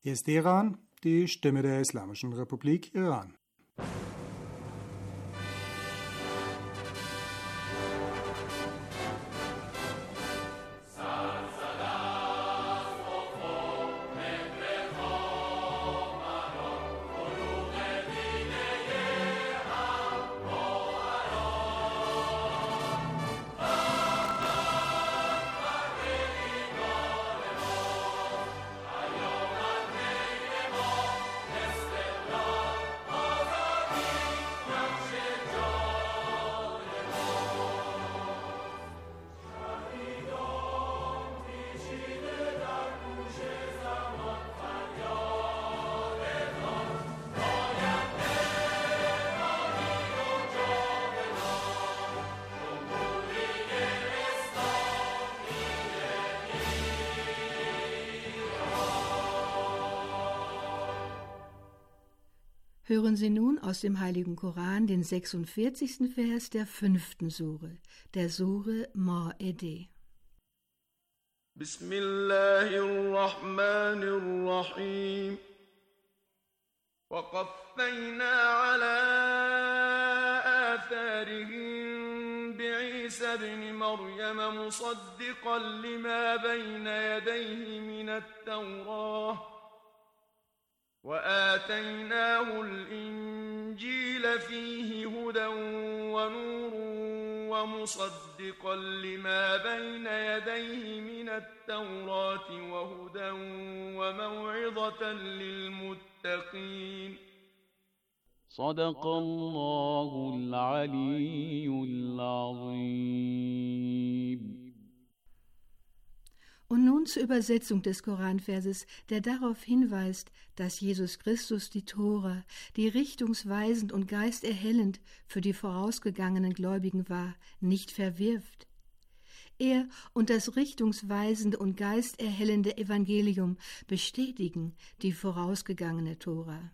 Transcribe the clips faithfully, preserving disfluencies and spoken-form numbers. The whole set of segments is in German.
Hier ist Teheran, die Stimme der Islamischen Republik Iran. Hören Sie nun aus dem Heiligen Koran den sechsundvierzigsten Vers der fünften Sure, der Sure Ma'ide. Bismillahirrahmanirrahim. وَقَفَّيْنَا عَلَى آثَارِهِم بِعِيسَى ابْنِ مَرْيَمَ مُصَدِّقًا لِمَا بَيْنَ يَدَيْهِ مِنَ التَّوْرَاةِ وآتيناه الإنجيل فيه هدى ونور ومصدقا لما بين يديه من التوراة وهدى وموعظة للمتقين صدق الله العلي العظيم. Und nun zur Übersetzung des Koranverses, der darauf hinweist, dass Jesus Christus die Tora, die richtungsweisend und geisterhellend für die vorausgegangenen Gläubigen war, nicht verwirft. Er und das richtungsweisende und geisterhellende Evangelium bestätigen die vorausgegangene Tora.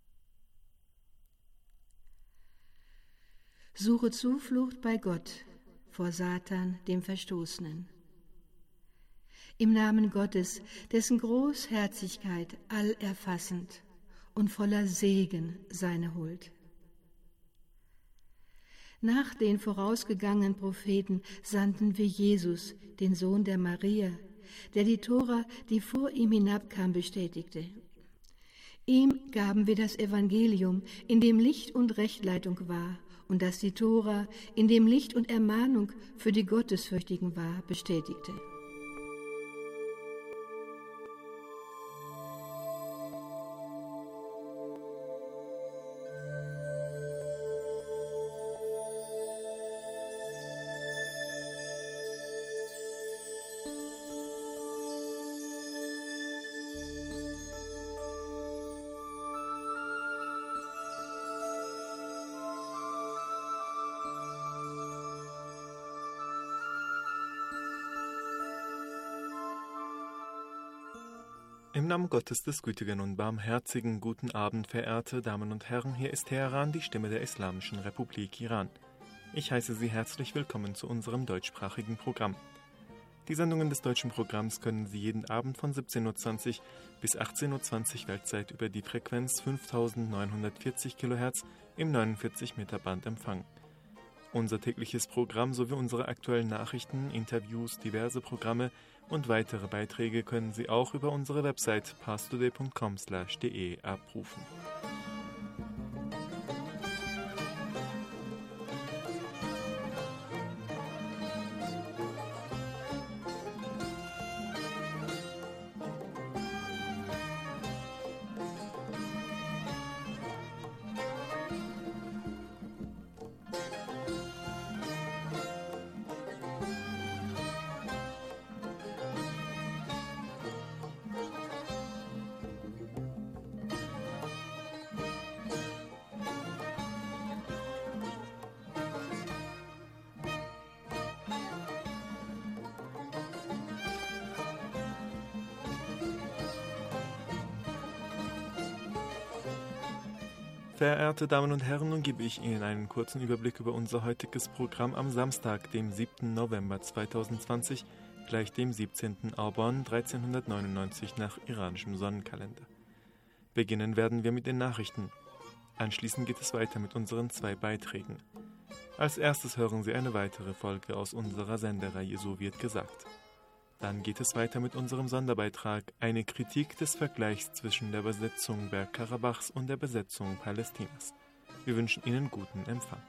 Suche Zuflucht bei Gott vor Satan, dem Verstoßenen. Im Namen Gottes, dessen Großherzigkeit allerfassend und voller Segen seine Huld. Nach den vorausgegangenen Propheten sandten wir Jesus, den Sohn der Maria, der die Tora, die vor ihm hinabkam, bestätigte. Ihm gaben wir das Evangelium, in dem Licht und Rechtleitung war, und das die Tora, in dem Licht und Ermahnung für die Gottesfürchtigen war, bestätigte. Im Namen Gottes des Gütigen und Barmherzigen, guten Abend, verehrte Damen und Herren, hier ist Teheran, die Stimme der Islamischen Republik Iran. Ich heiße Sie herzlich willkommen zu unserem deutschsprachigen Programm. Die Sendungen des deutschen Programms können Sie jeden Abend von siebzehn Uhr zwanzig bis achtzehn Uhr zwanzig Weltzeit über die Frequenz fünftausendneunhundertvierzig Kilohertz im neunundvierzig Meter Band empfangen. Unser tägliches Programm sowie unsere aktuellen Nachrichten, Interviews, diverse Programme und weitere Beiträge können Sie auch über unsere Website parstoday punkt com slash de abrufen. Verehrte Damen und Herren, nun gebe ich Ihnen einen kurzen Überblick über unser heutiges Programm am Samstag, dem siebten November zweitausendzwanzig, gleich dem siebzehnten Auborn dreizehnhundertneunundneunzig nach iranischem Sonnenkalender. Beginnen werden wir mit den Nachrichten. Anschließend geht es weiter mit unseren zwei Beiträgen. Als erstes hören Sie eine weitere Folge aus unserer Sendereihe So wird gesagt. Dann geht es weiter mit unserem Sonderbeitrag, eine Kritik des Vergleichs zwischen der Besetzung Bergkarabachs und der Besetzung Palästinas. Wir wünschen Ihnen guten Empfang.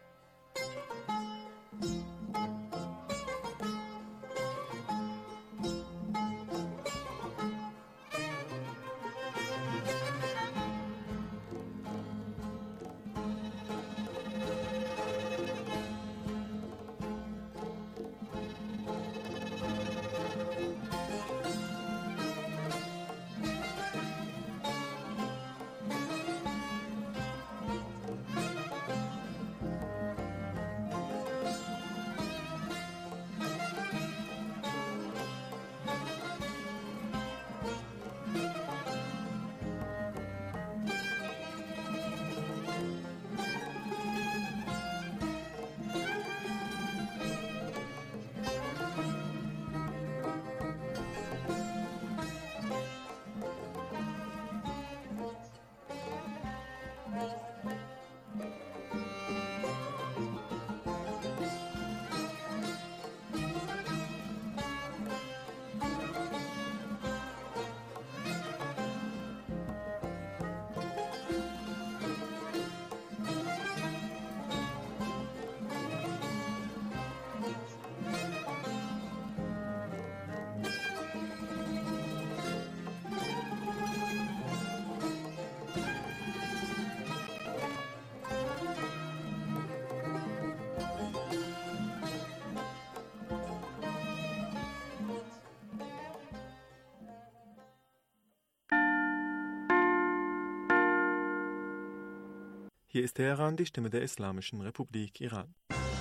Hier ist Teheran, die Stimme der Islamischen Republik Iran.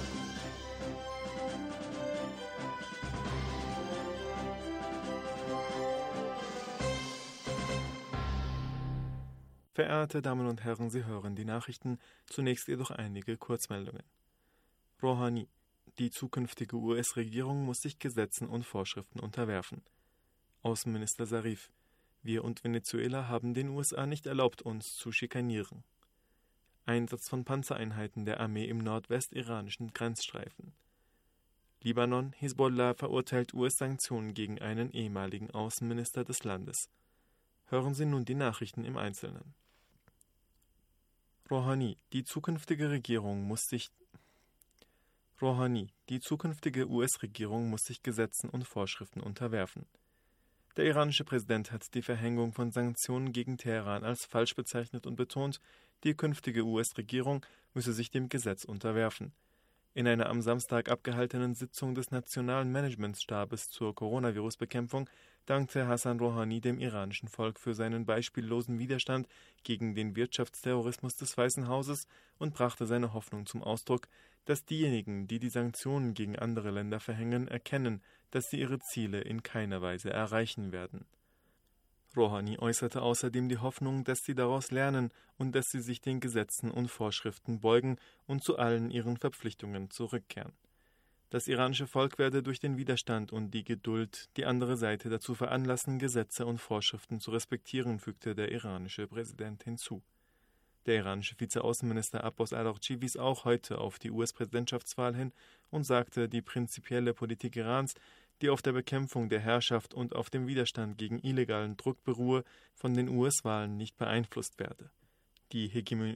Verehrte Damen und Herren, Sie hören die Nachrichten, zunächst jedoch einige Kurzmeldungen. Rouhani: Die zukünftige U S-Regierung muss sich Gesetzen und Vorschriften unterwerfen. Außenminister Zarif: Wir und Venezuela haben den U S A nicht erlaubt, uns zu schikanieren. Einsatz von Panzereinheiten der Armee im nordwestiranischen Grenzstreifen. Libanon: Hisbollah verurteilt U S-Sanktionen gegen einen ehemaligen Außenminister des Landes. Hören Sie nun die Nachrichten im Einzelnen. Rouhani: Die zukünftige Regierung muss sich Rouhani: Die zukünftige U S-Regierung muss sich Gesetzen und Vorschriften unterwerfen. Der iranische Präsident hat die Verhängung von Sanktionen gegen Teheran als falsch bezeichnet und betont, die künftige U S-Regierung müsse sich dem Gesetz unterwerfen. In einer am Samstag abgehaltenen Sitzung des Nationalen Managementstabes zur Coronavirus-Bekämpfung dankte Hassan Rouhani dem iranischen Volk für seinen beispiellosen Widerstand gegen den Wirtschaftsterrorismus des Weißen Hauses und brachte seine Hoffnung zum Ausdruck, dass diejenigen, die die Sanktionen gegen andere Länder verhängen, erkennen, dass sie ihre Ziele in keiner Weise erreichen werden. Rouhani äußerte außerdem die Hoffnung, dass sie daraus lernen und dass sie sich den Gesetzen und Vorschriften beugen und zu allen ihren Verpflichtungen zurückkehren. Das iranische Volk werde durch den Widerstand und die Geduld die andere Seite dazu veranlassen, Gesetze und Vorschriften zu respektieren, fügte der iranische Präsident hinzu. Der iranische Vizeaußenminister Abbas Araghchi wies auch heute auf die U S-Präsidentschaftswahl hin und sagte, die prinzipielle Politik Irans, die auf der Bekämpfung der Herrschaft und auf dem Widerstand gegen illegalen Druck beruhe, von den U S-Wahlen nicht beeinflusst werde. Die, Hegemon-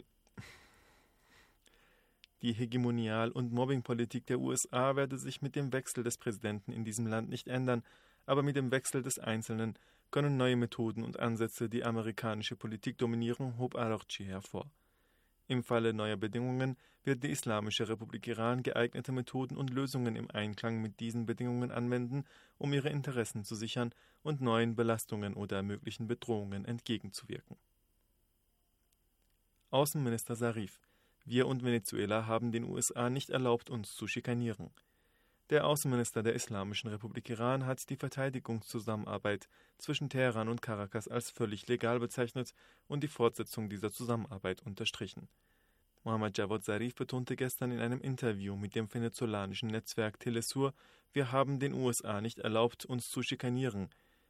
die Hegemonial- und Mobbingpolitik der U S A werde sich mit dem Wechsel des Präsidenten in diesem Land nicht ändern, aber mit dem Wechsel des Einzelnen können neue Methoden und Ansätze die amerikanische Politik dominieren, hob Araghchi hervor. Im Falle neuer Bedingungen wird die Islamische Republik Iran geeignete Methoden und Lösungen im Einklang mit diesen Bedingungen anwenden, um ihre Interessen zu sichern und neuen Belastungen oder möglichen Bedrohungen entgegenzuwirken. Außenminister Zarif: Wir und Venezuela haben den U S A nicht erlaubt, uns zu schikanieren. Der Außenminister der Islamischen Republik Iran hat die Verteidigungszusammenarbeit zwischen Teheran und Caracas als völlig legal bezeichnet und die Fortsetzung dieser Zusammenarbeit unterstrichen. Mohammad Javad Zarif betonte gestern in einem Interview mit dem venezolanischen Netzwerk Telesur: Wir haben den U S A nicht erlaubt, uns zu schikanieren.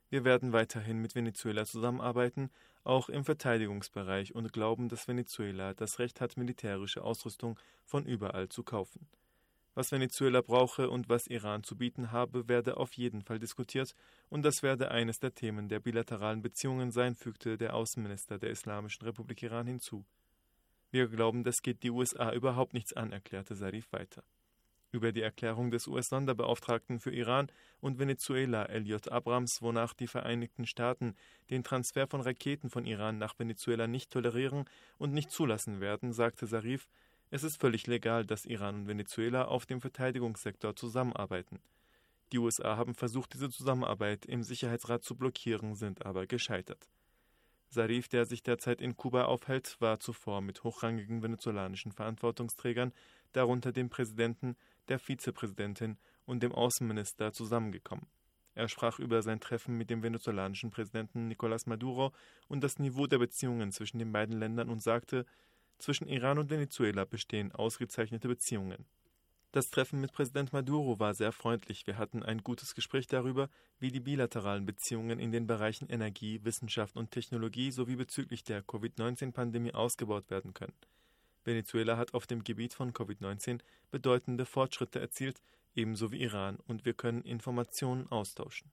Wir werden weiterhin mit Venezuela zusammenarbeiten, auch im Verteidigungsbereich, und glauben, dass Venezuela das Recht hat, militärische Ausrüstung von überall zu kaufen. Was Venezuela brauche und was Iran zu bieten habe, werde auf jeden Fall diskutiert, und das werde eines der Themen der bilateralen Beziehungen sein, fügte der Außenminister der Islamischen Republik Iran hinzu. Wir glauben, das geht die U S A überhaupt nichts an, erklärte Zarif weiter. Über die Erklärung des U S-Sonderbeauftragten für Iran und Venezuela, Elliot Abrams, wonach die Vereinigten Staaten den Transfer von Raketen von Iran nach Venezuela nicht tolerieren und nicht zulassen werden, sagte Zarif, es ist völlig legal, dass Iran und Venezuela auf dem Verteidigungssektor zusammenarbeiten. Die U S A haben versucht, diese Zusammenarbeit im Sicherheitsrat zu blockieren, sind aber gescheitert. Zarif, der sich derzeit in Kuba aufhält, war zuvor mit hochrangigen venezolanischen Verantwortungsträgern, darunter dem Präsidenten, der Vizepräsidentin und dem Außenminister, zusammengekommen. Er sprach über sein Treffen mit dem venezolanischen Präsidenten Nicolás Maduro und das Niveau der Beziehungen zwischen den beiden Ländern und sagte, zwischen Iran und Venezuela bestehen ausgezeichnete Beziehungen. Das Treffen mit Präsident Maduro war sehr freundlich. Wir hatten ein gutes Gespräch darüber, wie die bilateralen Beziehungen in den Bereichen Energie, Wissenschaft und Technologie sowie bezüglich der Covid neunzehn Pandemie ausgebaut werden können. Venezuela hat auf dem Gebiet von Covid neunzehn bedeutende Fortschritte erzielt, ebenso wie Iran, und wir können Informationen austauschen.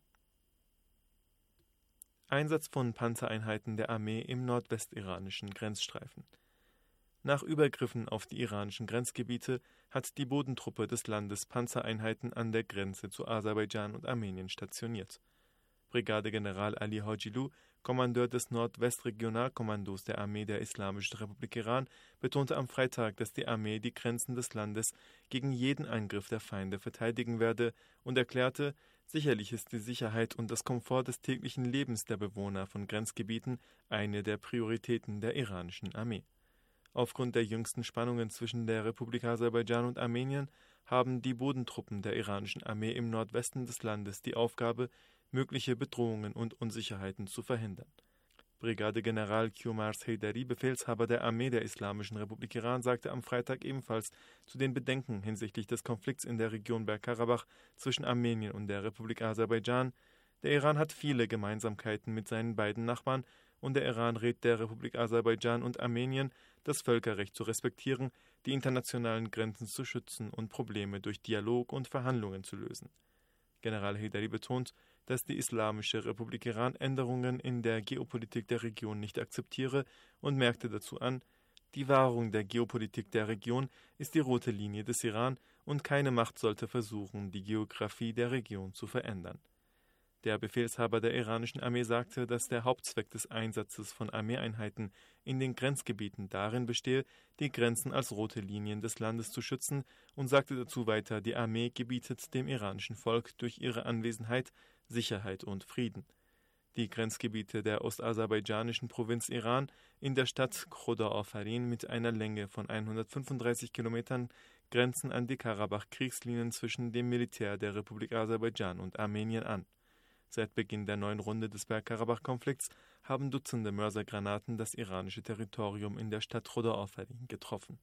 Einsatz von Panzereinheiten der Armee im nordwestiranischen Grenzstreifen. Nach Übergriffen auf die iranischen Grenzgebiete hat die Bodentruppe des Landes Panzereinheiten an der Grenze zu Aserbaidschan und Armenien stationiert. Brigadegeneral Ali Hojilu, Kommandeur des Nordwestregionalkommandos der Armee der Islamischen Republik Iran, betonte am Freitag, dass die Armee die Grenzen des Landes gegen jeden Angriff der Feinde verteidigen werde und erklärte, sicherlich ist die Sicherheit und das Komfort des täglichen Lebens der Bewohner von Grenzgebieten eine der Prioritäten der iranischen Armee. Aufgrund der jüngsten Spannungen zwischen der Republik Aserbaidschan und Armenien haben die Bodentruppen der iranischen Armee im Nordwesten des Landes die Aufgabe, mögliche Bedrohungen und Unsicherheiten zu verhindern. Brigadegeneral Qumars Heydari, Befehlshaber der Armee der Islamischen Republik Iran, sagte am Freitag ebenfalls zu den Bedenken hinsichtlich des Konflikts in der Region Bergkarabach zwischen Armenien und der Republik Aserbaidschan: Der Iran hat viele Gemeinsamkeiten mit seinen beiden Nachbarn und der Iran rät der Republik Aserbaidschan und Armenien, das Völkerrecht zu respektieren, die internationalen Grenzen zu schützen und Probleme durch Dialog und Verhandlungen zu lösen. General Heydari betont, dass die Islamische Republik Iran Änderungen in der Geopolitik der Region nicht akzeptiere und merkte dazu an, die Wahrung der Geopolitik der Region ist die rote Linie des Iran und keine Macht sollte versuchen, die Geografie der Region zu verändern. Der Befehlshaber der iranischen Armee sagte, dass der Hauptzweck des Einsatzes von Armeeeinheiten in den Grenzgebieten darin bestehe, die Grenzen als rote Linien des Landes zu schützen, und sagte dazu weiter, die Armee gebietet dem iranischen Volk durch ihre Anwesenheit Sicherheit und Frieden. Die Grenzgebiete der ostaserbaidschanischen Provinz Iran in der Stadt Khordad-Afarin mit einer Länge von hundertfünfunddreißig Kilometern grenzen an die Karabach-Kriegslinien zwischen dem Militär der Republik Aserbaidschan und Armenien an. Seit Beginn der neuen Runde des Bergkarabach-Konflikts haben Dutzende Mörsergranaten das iranische Territorium in der Stadt Khordad-Afarin getroffen.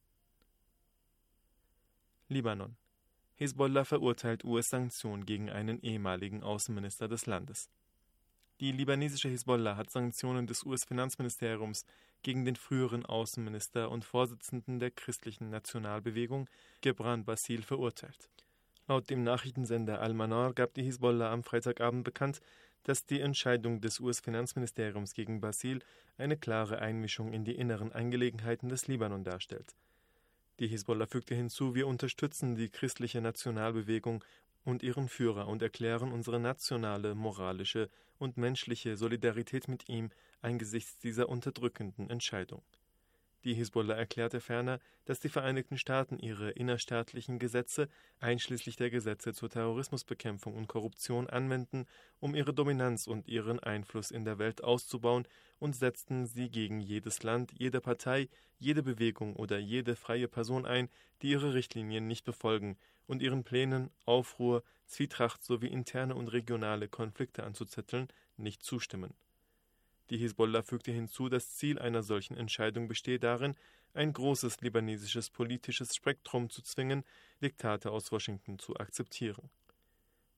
Libanon. Hisbollah verurteilt U S-Sanktionen gegen einen ehemaligen Außenminister des Landes. Die libanesische Hisbollah hat Sanktionen des U S-Finanzministeriums gegen den früheren Außenminister und Vorsitzenden der christlichen Nationalbewegung, Gebran Bassil, verurteilt. Laut dem Nachrichtensender Al-Manar gab die Hisbollah am Freitagabend bekannt, dass die Entscheidung des U S-Finanzministeriums gegen Bassil eine klare Einmischung in die inneren Angelegenheiten des Libanon darstellt. Die Hisbollah fügte hinzu, wir unterstützen die christliche Nationalbewegung und ihren Führer und erklären unsere nationale, moralische und menschliche Solidarität mit ihm angesichts dieser unterdrückenden Entscheidung. Die Hisbollah erklärte ferner, dass die Vereinigten Staaten ihre innerstaatlichen Gesetze, einschließlich der Gesetze zur Terrorismusbekämpfung und Korruption, anwenden, um ihre Dominanz und ihren Einfluss in der Welt auszubauen, und setzten sie gegen jedes Land, jede Partei, jede Bewegung oder jede freie Person ein, die ihre Richtlinien nicht befolgen und ihren Plänen, Aufruhr, Zwietracht sowie interne und regionale Konflikte anzuzetteln, nicht zustimmen. Die Hisbollah fügte hinzu, das Ziel einer solchen Entscheidung bestehe darin, ein großes libanesisches politisches Spektrum zu zwingen, Diktate aus Washington zu akzeptieren.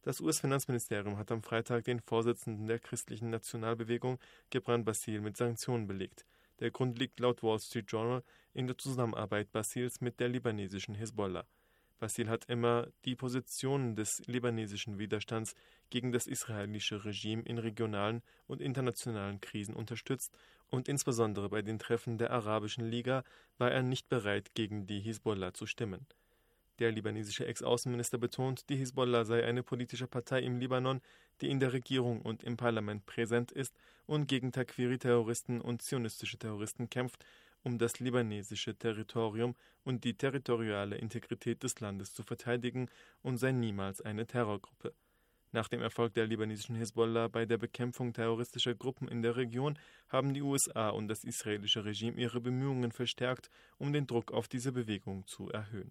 Das U S-Finanzministerium hat am Freitag den Vorsitzenden der christlichen Nationalbewegung, Gebran Bassil, mit Sanktionen belegt. Der Grund liegt laut Wall Street Journal in der Zusammenarbeit Bassils mit der libanesischen Hisbollah. Bassil hat immer die Positionen des libanesischen Widerstands gegen das israelische Regime in regionalen und internationalen Krisen unterstützt und insbesondere bei den Treffen der Arabischen Liga war er nicht bereit, gegen die Hisbollah zu stimmen. Der libanesische Ex-Außenminister betont, die Hisbollah sei eine politische Partei im Libanon, die in der Regierung und im Parlament präsent ist und gegen Takwiri-Terroristen und zionistische Terroristen kämpft, um das libanesische Territorium und die territoriale Integrität des Landes zu verteidigen und sei niemals eine Terrorgruppe. Nach dem Erfolg der libanesischen Hisbollah bei der Bekämpfung terroristischer Gruppen in der Region haben die U S A und das israelische Regime ihre Bemühungen verstärkt, um den Druck auf diese Bewegung zu erhöhen.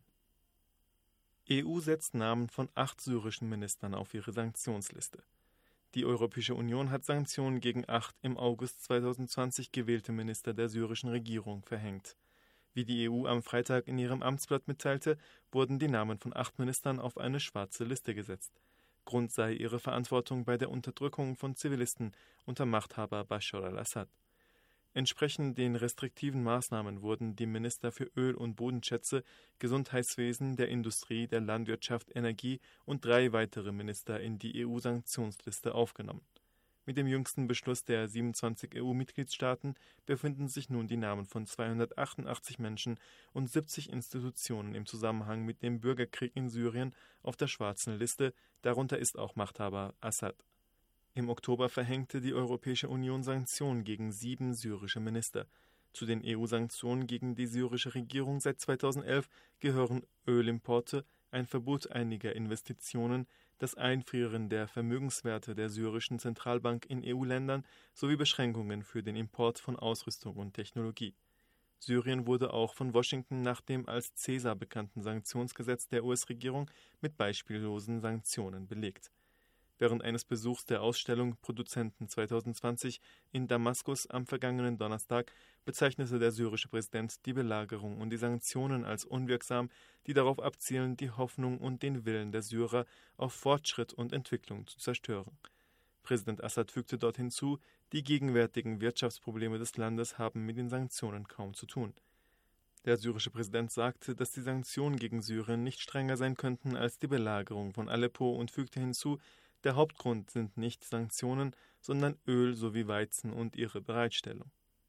E U setzt Namen von acht syrischen Ministern auf ihre Sanktionsliste. Die Europäische Union hat Sanktionen gegen acht im August zweitausendzwanzig gewählte Minister der syrischen Regierung verhängt. Wie die E U am Freitag in ihrem Amtsblatt mitteilte, wurden die Namen von acht Ministern auf eine schwarze Liste gesetzt. Grund sei ihre Verantwortung bei der Unterdrückung von Zivilisten unter Machthaber Bashar al-Assad. Entsprechend den restriktiven Maßnahmen wurden die Minister für Öl- und Bodenschätze, Gesundheitswesen, der Industrie, der Landwirtschaft, Energie und drei weitere Minister in die E U-Sanktionsliste aufgenommen. Mit dem jüngsten Beschluss der siebenundzwanzig E U-Mitgliedstaaten befinden sich nun die Namen von zweihundertachtundachtzig Menschen und siebzig Institutionen im Zusammenhang mit dem Bürgerkrieg in Syrien auf der schwarzen Liste, darunter ist auch Machthaber Assad. Im Oktober verhängte die Europäische Union Sanktionen gegen sieben syrische Minister. Zu den E U-Sanktionen gegen die syrische Regierung seit zweitausendelf gehören Ölimporte, ein Verbot einiger Investitionen, das Einfrieren der Vermögenswerte der syrischen Zentralbank in E U-Ländern sowie Beschränkungen für den Import von Ausrüstung und Technologie. Syrien wurde auch von Washington nach dem als Caesar bekannten Sanktionsgesetz der U S-Regierung mit beispiellosen Sanktionen belegt. Während eines Besuchs der Ausstellung Produzenten zweitausendzwanzig in Damaskus am vergangenen Donnerstag bezeichnete der syrische Präsident die Belagerung und die Sanktionen als unwirksam, die darauf abzielen, die Hoffnung und den Willen der Syrer auf Fortschritt und Entwicklung zu zerstören. Präsident Assad fügte dort hinzu, die gegenwärtigen Wirtschaftsprobleme des Landes haben mit den Sanktionen kaum zu tun. Der syrische Präsident sagte, dass die Sanktionen gegen Syrien nicht strenger sein könnten als die Belagerung von Aleppo und fügte hinzu, der Hauptgrund sind nicht Sanktionen, sondern Öl sowie Weizen und ihre Bereitstellung.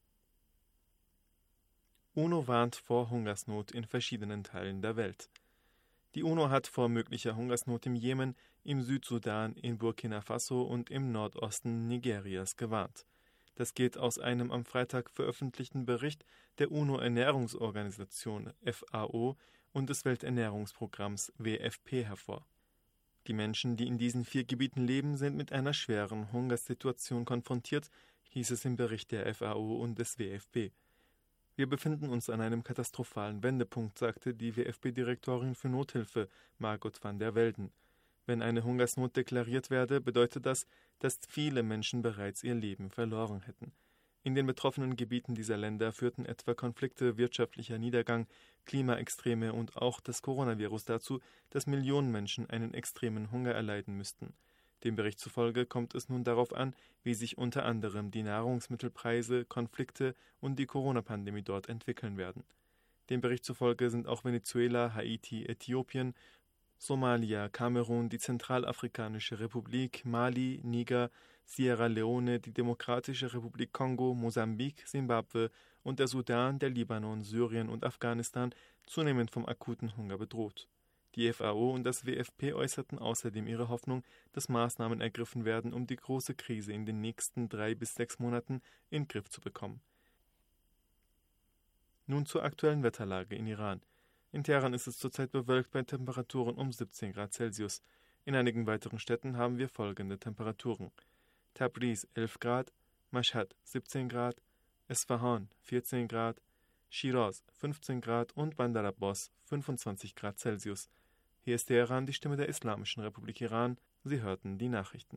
UNO warnt vor Hungersnot in verschiedenen Teilen der Welt. Die UNO hat vor möglicher Hungersnot im Jemen, im Südsudan, in Burkina Faso und im Nordosten Nigerias gewarnt. Das geht aus einem am Freitag veröffentlichten Bericht der UNO-Ernährungsorganisation F A O und des Welternährungsprogramms W F P hervor. Die Menschen, die in diesen vier Gebieten leben, sind mit einer schweren Hungersituation konfrontiert, hieß es im Bericht der F A O und des W F P. Wir befinden uns an einem katastrophalen Wendepunkt, sagte die W F P-Direktorin für Nothilfe, Margot van der Welden. Wenn eine Hungersnot deklariert werde, bedeutet das, dass viele Menschen bereits ihr Leben verloren hätten. In den betroffenen Gebieten dieser Länder führten etwa Konflikte, wirtschaftlicher Niedergang, Klimaextreme und auch das Coronavirus dazu, dass Millionen Menschen einen extremen Hunger erleiden müssten. Dem Bericht zufolge kommt es nun darauf an, wie sich unter anderem die Nahrungsmittelpreise, Konflikte und die Corona-Pandemie dort entwickeln werden. Dem Bericht zufolge sind auch Venezuela, Haiti, Äthiopien, Somalia, Kamerun, die Zentralafrikanische Republik, Mali, Niger, Sierra Leone, die Demokratische Republik Kongo, Mosambik, Simbabwe und der Sudan, der Libanon, Syrien und Afghanistan zunehmend vom akuten Hunger bedroht. Die F A O und das W F P äußerten außerdem ihre Hoffnung, dass Maßnahmen ergriffen werden, um die große Krise in den nächsten drei bis sechs Monaten in den Griff zu bekommen. Nun zur aktuellen Wetterlage in Iran. In Teheran ist es zurzeit bewölkt bei Temperaturen um siebzehn Grad Celsius. In einigen weiteren Städten haben wir folgende Temperaturen: Tabriz elf Grad, Mashhad siebzehn Grad, Esfahan vierzehn Grad, Shiraz fünfzehn Grad und Bandar Abbas fünfundzwanzig Grad Celsius. Hier ist Teheran, die Stimme der Islamischen Republik Iran. Sie hörten die Nachrichten.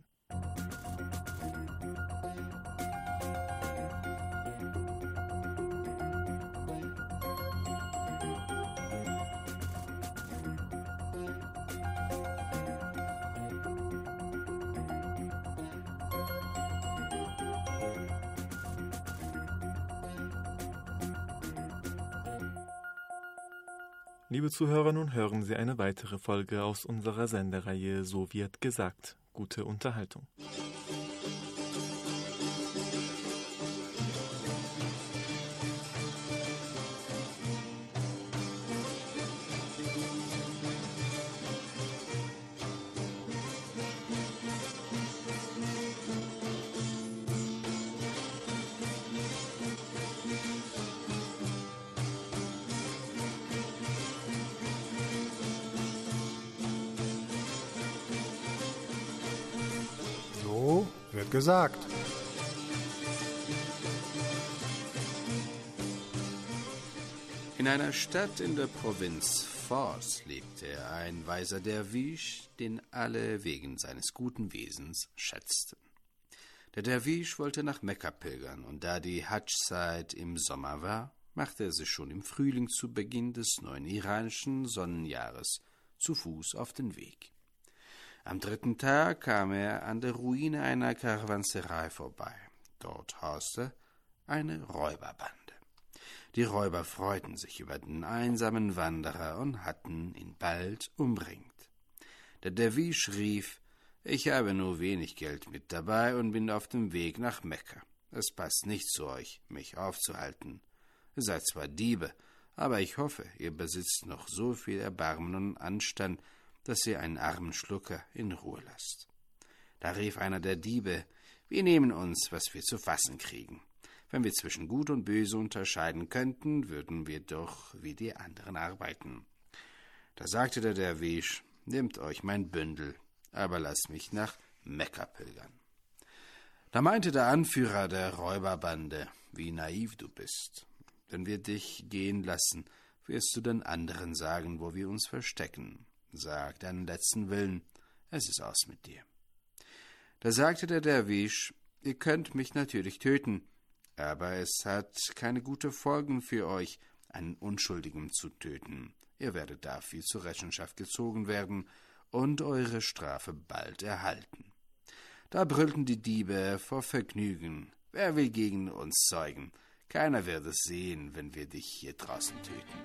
Liebe Zuhörer, nun hören Sie eine weitere Folge aus unserer Sendereihe So wird gesagt. Gute Unterhaltung. So wird gesagt. In einer Stadt in der Provinz Fors lebte ein weiser Derwisch, den alle wegen seines guten Wesens schätzten. Der Derwisch wollte nach Mekka pilgern, und da die Hadsch-Zeit im Sommer war, machte er sich schon im Frühling zu Beginn des neuen iranischen Sonnenjahres zu Fuß auf den Weg. Am dritten Tag kam er an der Ruine einer Karawanserei vorbei. Dort hauste eine Räuberbande. Die Räuber freuten sich über den einsamen Wanderer und hatten ihn bald umringt. Der Derwisch rief: »Ich habe nur wenig Geld mit dabei und bin auf dem Weg nach Mekka. Es passt nicht zu euch, mich aufzuhalten. Ihr seid zwar Diebe, aber ich hoffe, ihr besitzt noch so viel Erbarmen und Anstand, dass ihr einen armen Schlucker in Ruhe lasst.« Da rief einer der Diebe: »Wir nehmen uns, was wir zu fassen kriegen. Wenn wir zwischen Gut und Böse unterscheiden könnten, würden wir doch wie die anderen arbeiten.« Da sagte der Derwisch: »Nehmt euch mein Bündel, aber lasst mich nach Mekka pilgern.« Da meinte der Anführer der Räuberbande: »Wie naiv du bist. Wenn wir dich gehen lassen, wirst du den anderen sagen, wo wir uns verstecken. Sag deinen letzten Willen, es ist aus mit dir.« Da sagte der Derwisch: »Ihr könnt mich natürlich töten, aber es hat keine guten Folgen für euch, einen Unschuldigen zu töten. Ihr werdet dafür zur Rechenschaft gezogen werden und eure Strafe bald erhalten.« Da brüllten die Diebe vor Vergnügen: »Wer will gegen uns zeugen? Keiner wird es sehen, wenn wir dich hier draußen töten.«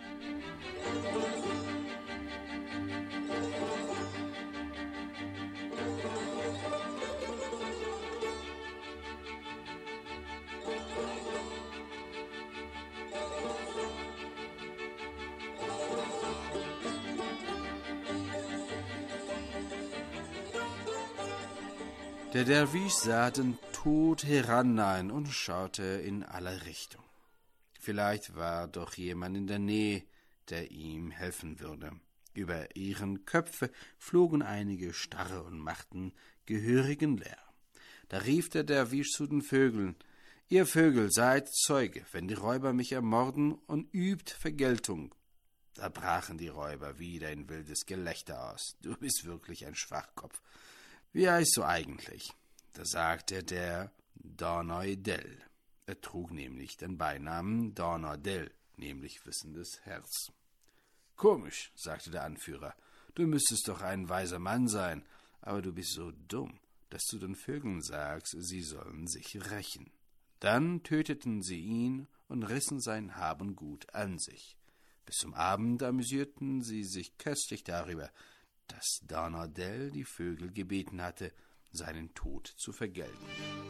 Der Derwisch sah den Tod herannahen und schaute in alle Richtungen. Vielleicht war doch jemand in der Nähe, der ihm helfen würde. Über ihren Köpfe flogen einige Starre und machten gehörigen Lärm. Da rief der Derwisch zu den Vögeln: »Ihr Vögel, seid Zeuge, wenn die Räuber mich ermorden, und übt Vergeltung.« Da brachen die Räuber wieder in wildes Gelächter aus. »Du bist wirklich ein Schwachkopf. Wie heißt du eigentlich?« Da sagte der Donner-Del. Er trug nämlich den Beinamen Donner-Del, nämlich wissendes Herz. »Komisch«, sagte der Anführer, »du müsstest doch ein weiser Mann sein, aber du bist so dumm, dass du den Vögeln sagst, sie sollen sich rächen.« Dann töteten sie ihn und rissen sein Hab und Gut an sich. Bis zum Abend amüsierten sie sich köstlich darüber, dass Donner-Del die Vögel gebeten hatte, seinen Tod zu vergelten.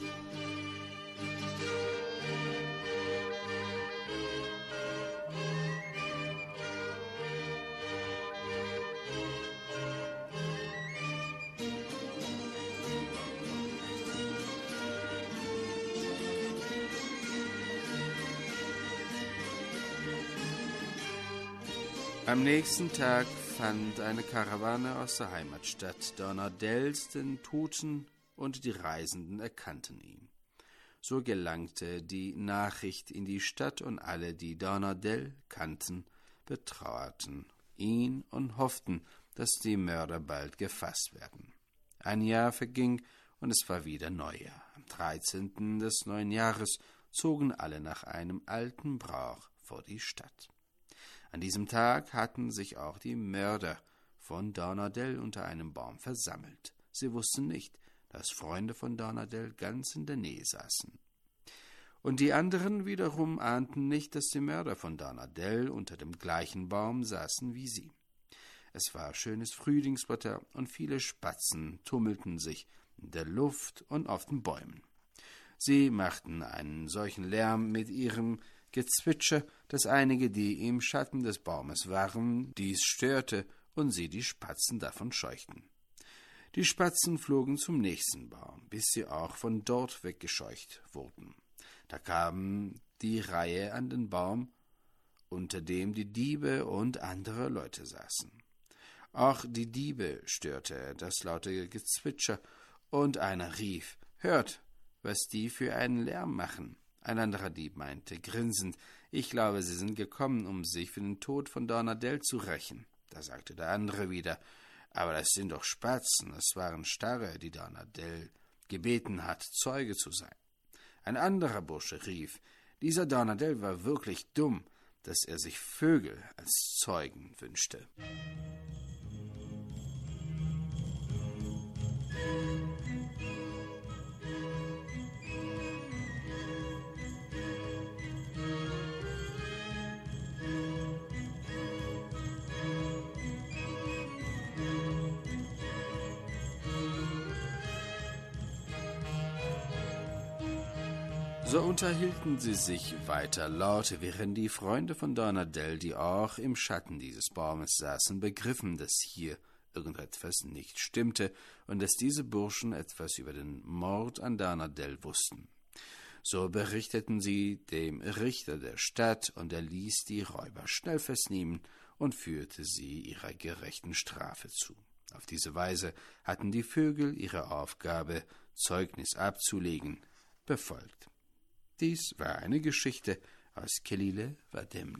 Am nächsten Tag fand eine Karawane aus der Heimatstadt Donner-Dels den Toten, und die Reisenden erkannten ihn. So gelangte die Nachricht in die Stadt, und alle, die Donner-Del kannten, betrauerten ihn und hofften, dass die Mörder bald gefasst werden. Ein Jahr verging, und es war wieder Neujahr. Am dreizehnten des neuen Jahres zogen alle nach einem alten Brauch vor die Stadt. An diesem Tag hatten sich auch die Mörder von Donner-Del unter einem Baum versammelt. Sie wussten nicht, dass Freunde von Donner-Del ganz in der Nähe saßen. Und die anderen wiederum ahnten nicht, dass die Mörder von Darnadelle unter dem gleichen Baum saßen wie sie. Es war schönes Frühlingswetter und viele Spatzen tummelten sich in der Luft und auf den Bäumen. Sie machten einen solchen Lärm mit ihrem Gezwitscher, dass einige, die im Schatten des Baumes waren, dies störte und sie die Spatzen davon scheuchten. Die Spatzen flogen zum nächsten Baum, bis sie auch von dort weggescheucht wurden. Da kam die Reihe an den Baum, unter dem die Diebe und andere Leute saßen. Auch die Diebe störte das laute Gezwitscher, und einer rief: »Hört, was die für einen Lärm machen.« Ein anderer Dieb meinte grinsend: »Ich glaube, sie sind gekommen, um sich für den Tod von Darnadelle zu rächen.« Da sagte der andere wieder: »Aber das sind doch Spatzen, es waren Starre, die Darnadelle gebeten hat, Zeuge zu sein.« Ein anderer Bursche rief: »Dieser Darnadelle war wirklich dumm, dass er sich Vögel als Zeugen wünschte.« So unterhielten sie sich weiter laut, während die Freunde von Darnadelle, die auch im Schatten dieses Baumes saßen, begriffen, dass hier irgendetwas nicht stimmte und dass diese Burschen etwas über den Mord an Darnadelle wussten. So berichteten sie dem Richter der Stadt, und er ließ die Räuber schnell festnehmen und führte sie ihrer gerechten Strafe zu. Auf diese Weise hatten die Vögel ihre Aufgabe, Zeugnis abzulegen, befolgt. Dies war eine Geschichte aus Kelile Vademne.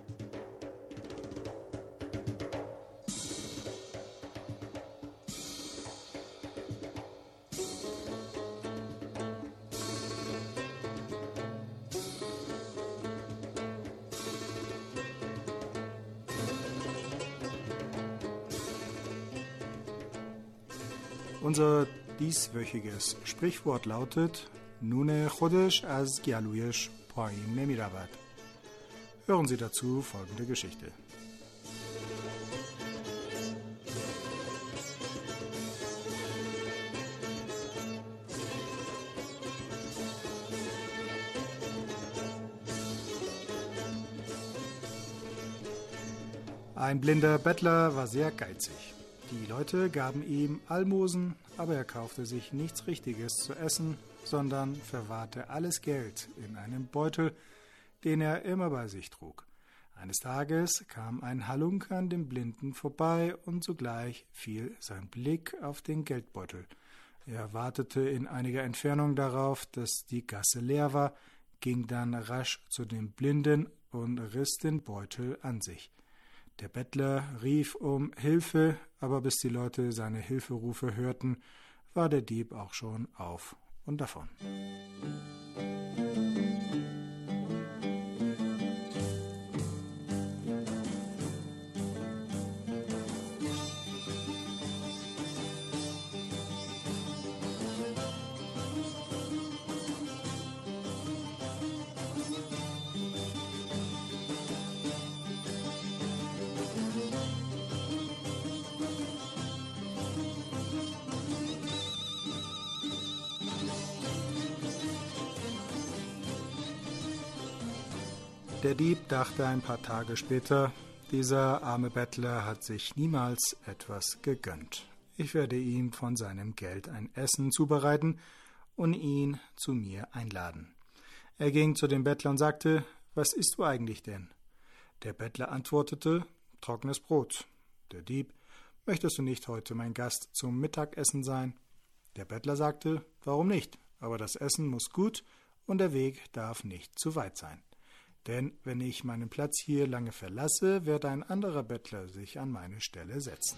Unser dieswöchiges Sprichwort lautet: Nune Chodesh az Gialuyesh Poim Nemirabat. Hören Sie dazu folgende Geschichte. Ein blinder Bettler war sehr geizig. Die Leute gaben ihm Almosen, aber er kaufte sich nichts Richtiges zu essen, sondern verwahrte alles Geld in einem Beutel, den er immer bei sich trug. Eines Tages kam ein Halunke an dem Blinden vorbei, und sogleich fiel sein Blick auf den Geldbeutel. Er wartete in einiger Entfernung darauf, dass die Gasse leer war, ging dann rasch zu dem Blinden und riss den Beutel an sich. Der Bettler rief um Hilfe, aber bis die Leute seine Hilferufe hörten, war der Dieb auch schon auf und davon. Der Dieb dachte ein paar Tage später: Dieser arme Bettler hat sich niemals etwas gegönnt. Ich werde ihm von seinem Geld ein Essen zubereiten und ihn zu mir einladen. Er ging zu dem Bettler und sagte: Was isst du eigentlich denn? Der Bettler antwortete: Trockenes Brot. Der Dieb: Möchtest du nicht heute mein Gast zum Mittagessen sein? Der Bettler sagte: Warum nicht? Aber das Essen muss gut und der Weg darf nicht zu weit sein. Denn wenn ich meinen Platz hier lange verlasse, wird ein anderer Bettler sich an meine Stelle setzen.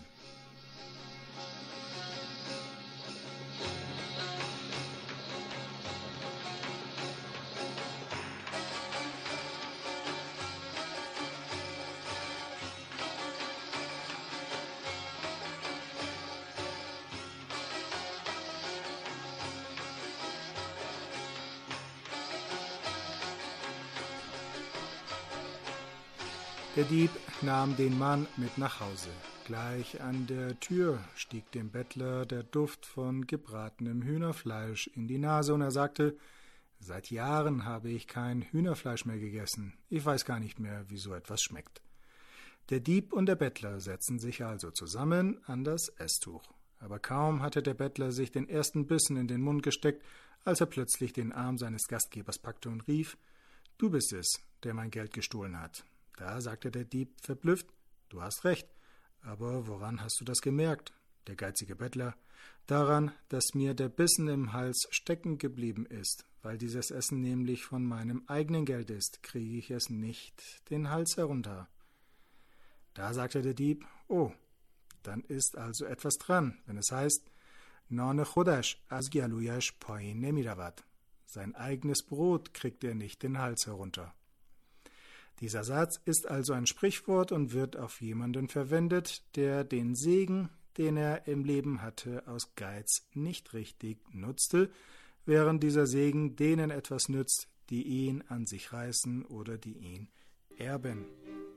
Der Dieb nahm den Mann mit nach Hause. Gleich an der Tür stieg dem Bettler der Duft von gebratenem Hühnerfleisch in die Nase und er sagte: »Seit Jahren habe ich kein Hühnerfleisch mehr gegessen. Ich weiß gar nicht mehr, wie so etwas schmeckt.« Der Dieb und der Bettler setzten sich also zusammen an das Esstuch. Aber kaum hatte der Bettler sich den ersten Bissen in den Mund gesteckt, als er plötzlich den Arm seines Gastgebers packte und rief: »Du bist es, der mein Geld gestohlen hat.« Da sagte der Dieb verblüfft: »Du hast recht, aber woran hast du das gemerkt?« Der geizige Bettler: »Daran, dass mir der Bissen im Hals stecken geblieben ist. Weil dieses Essen nämlich von meinem eigenen Geld ist, kriege ich es nicht den Hals herunter.« Da sagte der Dieb: »Oh, dann ist also etwas dran, wenn es heißt, Nane Chodesh az Gialuyash Pain Nemiravat. Sein eigenes Brot kriegt er nicht den Hals herunter.« Dieser Satz ist also ein Sprichwort und wird auf jemanden verwendet, der den Segen, den er im Leben hatte, aus Geiz nicht richtig nutzte, während dieser Segen denen etwas nützt, die ihn an sich reißen oder die ihn erben.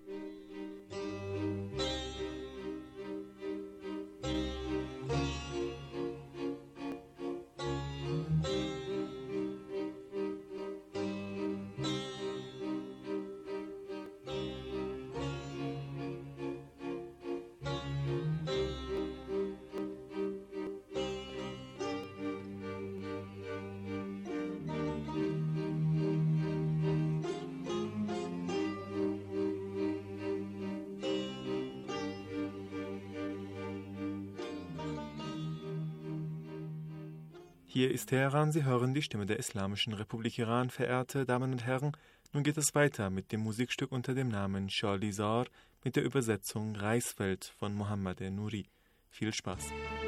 Hier ist Teheran, Sie hören die Stimme der Islamischen Republik Iran, verehrte Damen und Herren. Nun geht es weiter mit dem Musikstück unter dem Namen Shalizar mit der Übersetzung Reisfeld von Mohammad Nouri. Viel Spaß!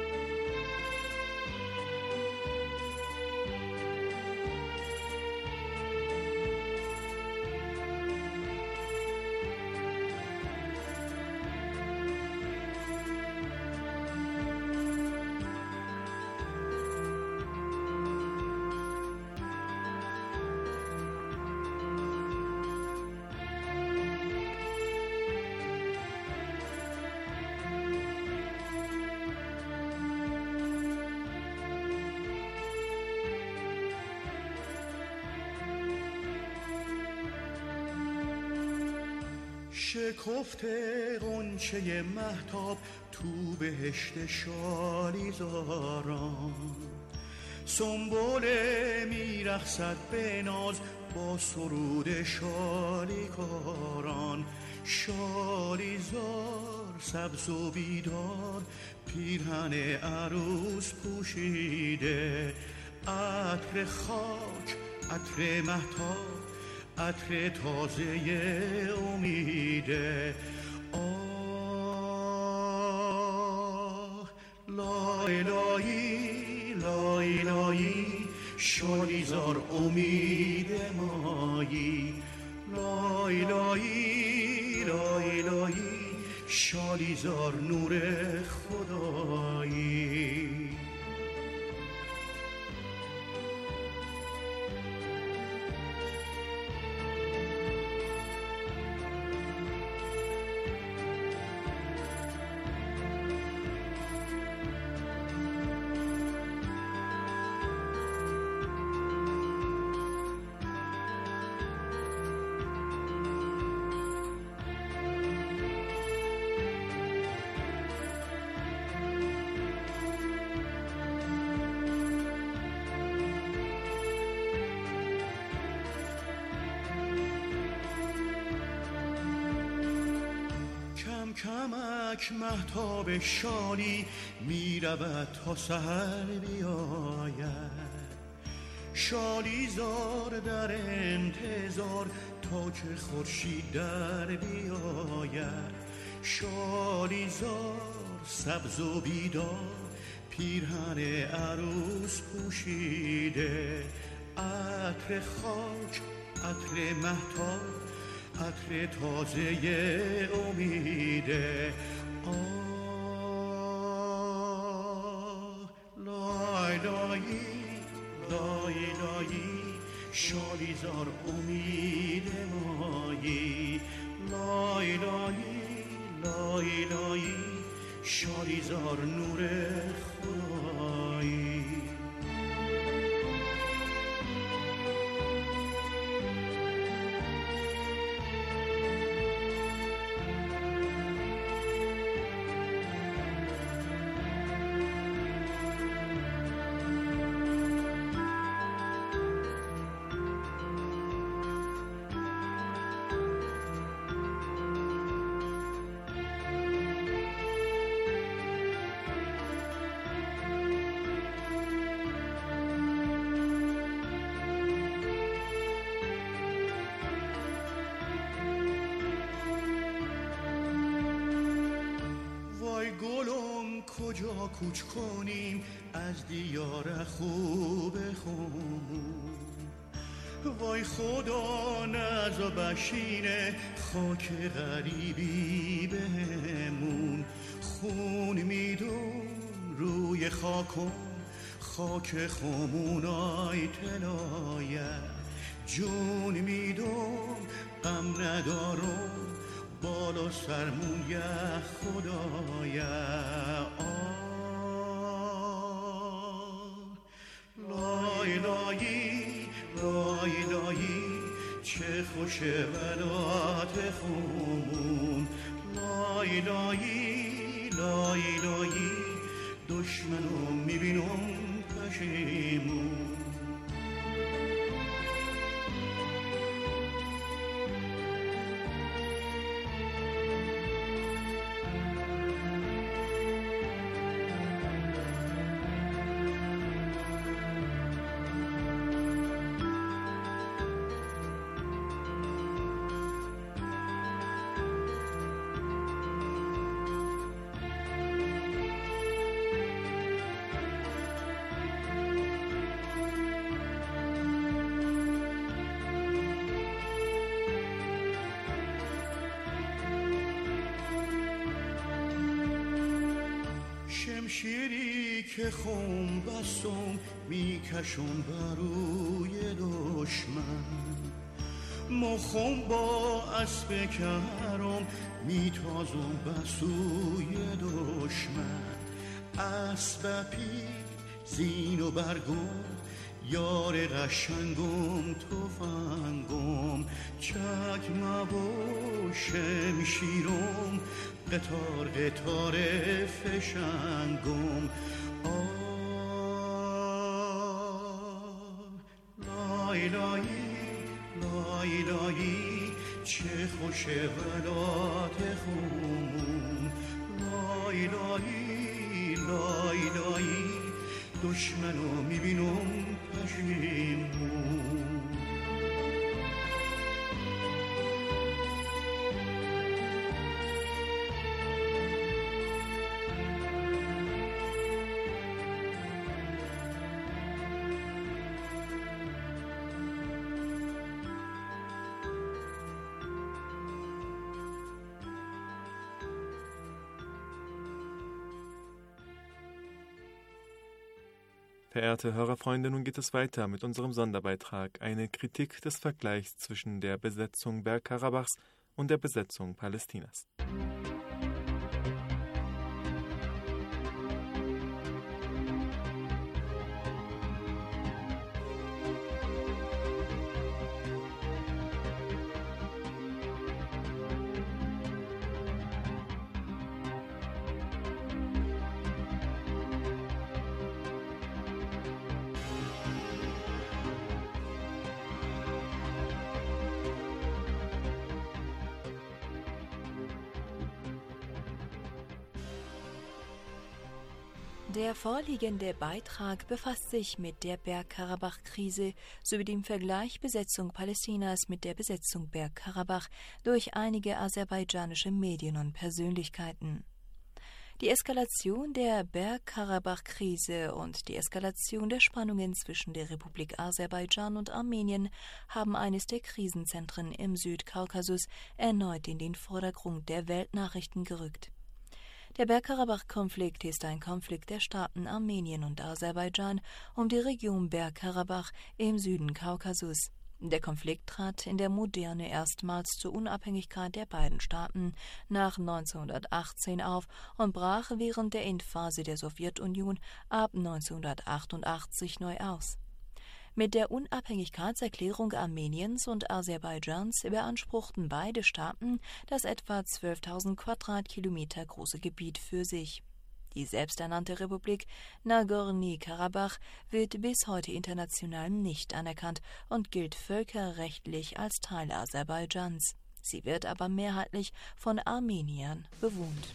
شکفته غنچه مهتاب تو بهشت شالیزاران سنبل میرقصد به ناز با سرود شالیکاران شالیزار سبز و بیدار پیرهن عروس پوشیده عطر خاک عطر مهتاب عطر تازه امیده آه لای لایی لای لایی شالیزار امید مایی لای لایی لای لایی شالیزار نور خدایی کمک مهتاب شالی می رود تا سحر بیاید شالیزار در انتظار تا که خورشید در بیاید شالیزار سبز و بیدار پیرهن عروس پوشیده عطر خاک عطر مهتاب عطر تازه امیده آه لای لایی لای لایی شالیزار امید مایی لای لایی کجا کوچ کنیم از دیار خوب خون. وای خدا نزا بشینه خاک غریبی بهمون. خون میدون روی خاکم خاک خمونای تلایه. جون میدون غم ندارم بالا سرمون یه خدایه. لای لایی لای لایی چه خوشه ولات خمون. لای لایی لای لایی دشمنو میبینم پشیمون. شمشیری که خون بستم میکشم بروی دشمن. مخم با اسب کرم میتازم بسوی دشمن. اسب پی زین و برگم یار قشنگم تفنگم. چکمه و شمشیرم قطار قطار فشنگم. لای لایی لای لایی چه خوشه ولات خمون. لای لایی لای لایی دشمنو میبینم پشیمون. Verehrte Hörerfreunde, nun geht es weiter mit unserem Sonderbeitrag, eine Kritik des Vergleichs zwischen der Besetzung Bergkarabachs und der Besetzung Palästinas. Der vorliegende Beitrag befasst sich mit der Bergkarabach-Krise sowie dem Vergleich Besetzung Palästinas mit der Besetzung Bergkarabach durch einige aserbaidschanische Medien und Persönlichkeiten. Die Eskalation der Bergkarabach-Krise und die Eskalation der Spannungen zwischen der Republik Aserbaidschan und Armenien haben eines der Krisenzentren im Südkaukasus erneut in den Vordergrund der Weltnachrichten gerückt. Der Bergkarabach-Konflikt ist ein Konflikt der Staaten Armenien und Aserbaidschan um die Region Bergkarabach im Süden Kaukasus. Der Konflikt trat in der Moderne erstmals zur Unabhängigkeit der beiden Staaten nach neunzehnhundertachtzehn auf und brach während der Endphase der Sowjetunion ab neunzehnhundertachtundachtzig neu aus. Mit der Unabhängigkeitserklärung Armeniens und Aserbaidschans beanspruchten beide Staaten das etwa zwölftausend Quadratkilometer große Gebiet für sich. Die selbsternannte Republik Nagorny-Karabach wird bis heute international nicht anerkannt und gilt völkerrechtlich als Teil Aserbaidschans. Sie wird aber mehrheitlich von Armeniern bewohnt.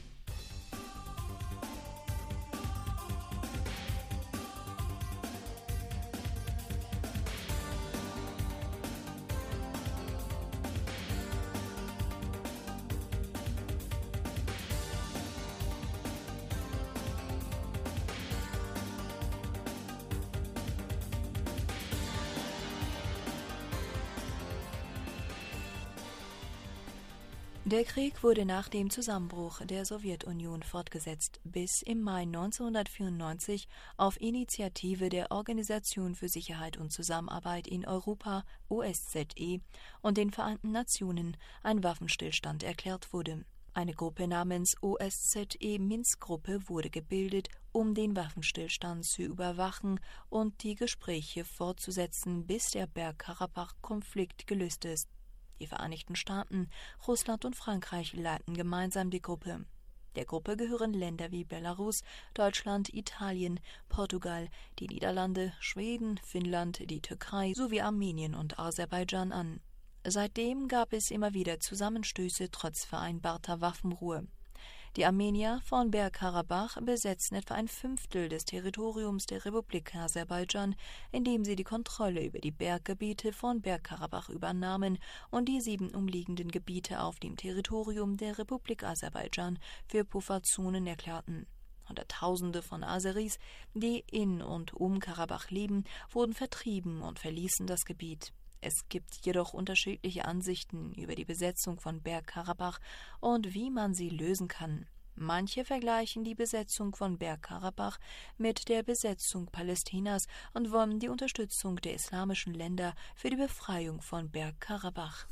Der Krieg wurde nach dem Zusammenbruch der Sowjetunion fortgesetzt, bis im Mai neunzehnhundertvierundneunzig auf Initiative der Organisation für Sicherheit und Zusammenarbeit in Europa, O S Z E, und den Vereinten Nationen ein Waffenstillstand erklärt wurde. Eine Gruppe namens O S Z E-Minsk-Gruppe wurde gebildet, um den Waffenstillstand zu überwachen und die Gespräche fortzusetzen, bis der Bergkarabach-Konflikt gelöst ist. Die Vereinigten Staaten, Russland und Frankreich leiten gemeinsam die Gruppe. Der Gruppe gehören Länder wie Belarus, Deutschland, Italien, Portugal, die Niederlande, Schweden, Finnland, die Türkei sowie Armenien und Aserbaidschan an. Seitdem gab es immer wieder Zusammenstöße trotz vereinbarter Waffenruhe. Die Armenier von Bergkarabach besetzen etwa ein Fünftel des Territoriums der Republik Aserbaidschan, indem sie die Kontrolle über die Berggebiete von Bergkarabach übernahmen und die sieben umliegenden Gebiete auf dem Territorium der Republik Aserbaidschan für Pufferzonen erklärten. Hunderttausende von Aseris, die in und um Karabach leben, wurden vertrieben und verließen das Gebiet. Es gibt jedoch unterschiedliche Ansichten über die Besetzung von Bergkarabach und wie man sie lösen kann. Manche vergleichen die Besetzung von Bergkarabach mit der Besetzung Palästinas und wollen die Unterstützung der islamischen Länder für die Befreiung von Bergkarabach.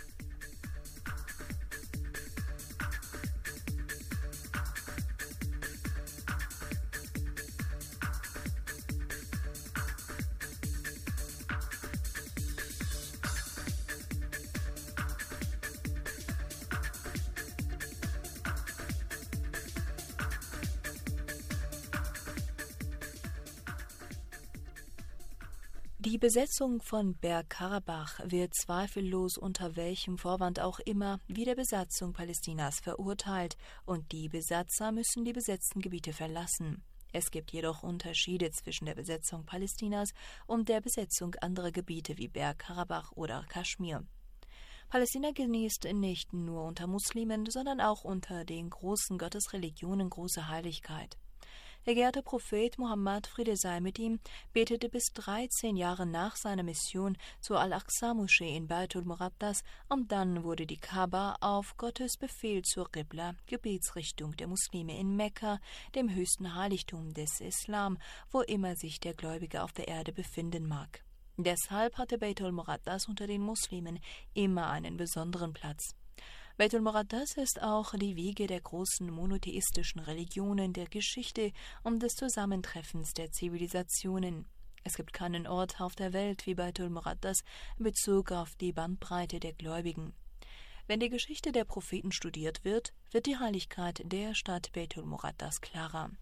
Die Besetzung von Bergkarabach wird zweifellos unter welchem Vorwand auch immer wie der Besatzung Palästinas verurteilt und die Besatzer müssen die besetzten Gebiete verlassen. Es gibt jedoch Unterschiede zwischen der Besetzung Palästinas und der Besetzung anderer Gebiete wie Bergkarabach oder Kaschmir. Palästina genießt nicht nur unter Muslimen, sondern auch unter den großen Gottesreligionen große Heiligkeit. Der geehrte Prophet Mohammed, Friede sei mit ihm, betete bis dreizehn Jahre nach seiner Mission zur Al-Aqsa-Moschee in Baitul Muqaddas und dann wurde die Kaaba auf Gottes Befehl zur Qibla, Gebetsrichtung der Muslime in Mekka, dem höchsten Heiligtum des Islam, wo immer sich der Gläubige auf der Erde befinden mag. Deshalb hatte Baitul Muqaddas unter den Muslimen immer einen besonderen Platz. Baitul Muqaddas ist auch die Wiege der großen monotheistischen Religionen, der Geschichte und des Zusammentreffens der Zivilisationen. Es gibt keinen Ort auf der Welt wie Baitul Muqaddas in Bezug auf die Bandbreite der Gläubigen. Wenn die Geschichte der Propheten studiert wird, wird die Heiligkeit der Stadt Baitul Muqaddas klarer.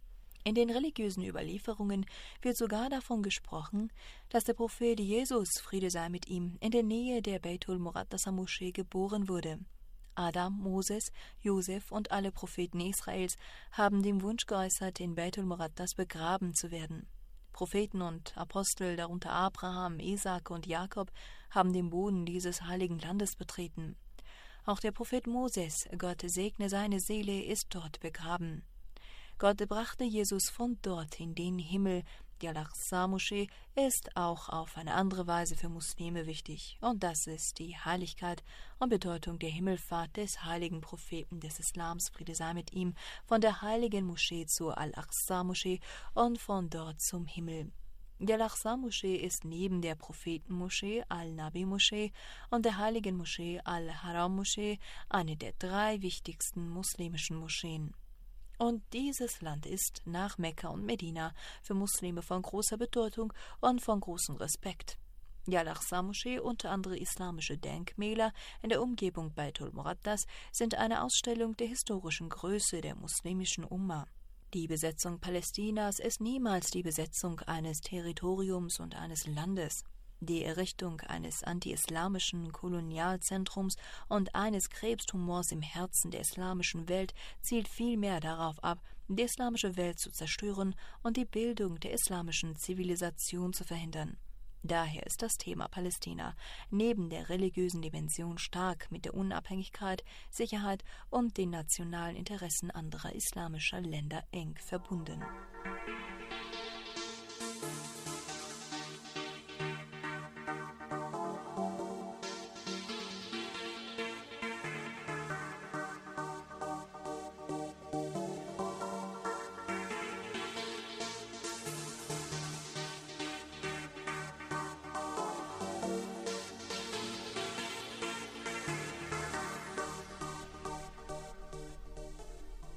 In den religiösen Überlieferungen wird sogar davon gesprochen, dass der Prophet Jesus, Friede sei mit ihm, in der Nähe der Baitul Muqaddasa Moschee geboren wurde. Adam, Moses, Josef und alle Propheten Israels haben den Wunsch geäußert, in Baitul Muqaddas begraben zu werden. Propheten und Apostel, darunter Abraham, Isaak und Jakob, haben den Boden dieses heiligen Landes betreten. Auch der Prophet Moses, Gott segne seine Seele, ist dort begraben. Gott brachte Jesus von dort in den Himmel. Die Al-Aqsa-Moschee ist auch auf eine andere Weise für Muslime wichtig. Und das ist die Heiligkeit und Bedeutung der Himmelfahrt des heiligen Propheten des Islams, Friede sei mit ihm, von der heiligen Moschee zur Al-Aqsa-Moschee und von dort zum Himmel. Die Al-Aqsa-Moschee ist neben der Prophetenmoschee, Al-Nabi-Moschee und der heiligen Moschee, Al-Haram-Moschee, eine der drei wichtigsten muslimischen Moscheen. Und dieses Land ist nach Mekka und Medina für Muslime von großer Bedeutung und von großem Respekt. Die Al-Aqsa-Moschee und andere islamische Denkmäler in der Umgebung Baitul Muqaddas sind eine Ausstellung der historischen Größe der muslimischen Umma. Die Besetzung Palästinas ist niemals die Besetzung eines Territoriums und eines Landes. Die Errichtung eines anti-islamischen Kolonialzentrums und eines Krebstumors im Herzen der islamischen Welt zielt vielmehr darauf ab, die islamische Welt zu zerstören und die Bildung der islamischen Zivilisation zu verhindern. Daher ist das Thema Palästina neben der religiösen Dimension stark mit der Unabhängigkeit, Sicherheit und den nationalen Interessen anderer islamischer Länder eng verbunden.